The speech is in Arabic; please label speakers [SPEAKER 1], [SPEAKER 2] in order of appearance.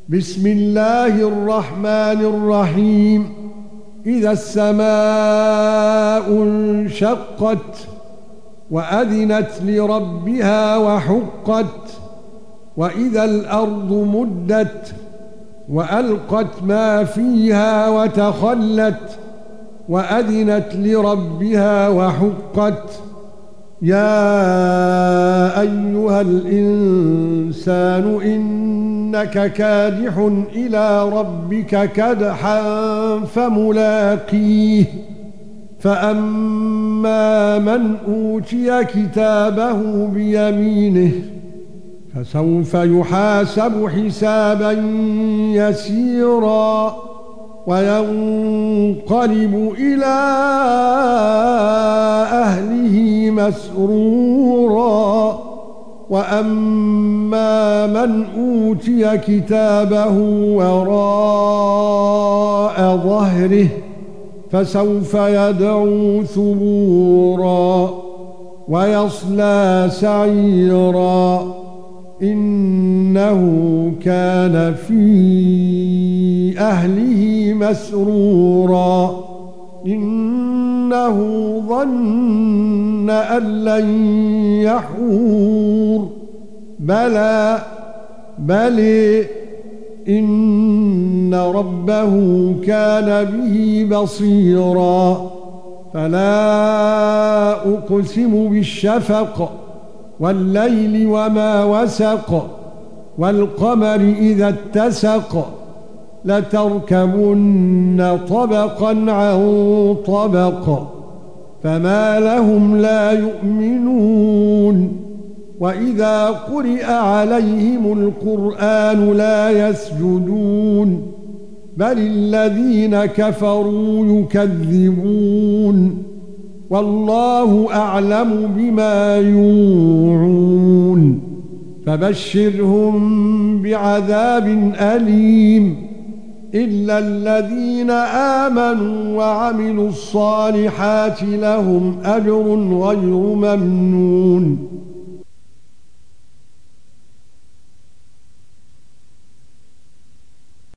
[SPEAKER 1] بسم الله الرحمن الرحيم إذا السماء انشقت وأذنت لربها وحقت وإذا الأرض مدت وألقت ما فيها وتخلت وأذنت لربها وحقت يا أيها الإنسان إنك كادح إلى ربك كدحا فملاقيه فأما من أوتي كتابه بيمينه فسوف يحاسب حسابا يسيرا وينقلب إلى أهله مسرورا وأما من أوتي كتابه وراء ظهره فسوف يدعو ثبورا ويصلى سعيرا إنه كان في أهله مسرورا إنه ظن أن لن يحور بلى إن ربه كان به بصيرا فلا أقسم بالشفق والليل وما وسق والقمر إذا اتسق لتركبن طبقا عن طبق فما لهم لا يؤمنون وإذا قرئ عليهم القرآن لا يسجدون بل الذين كفروا يكذبون والله أعلم بما يوعون فبشرهم بعذاب أليم إلا الذين آمنوا وعملوا الصالحات لهم أجر غير ممنون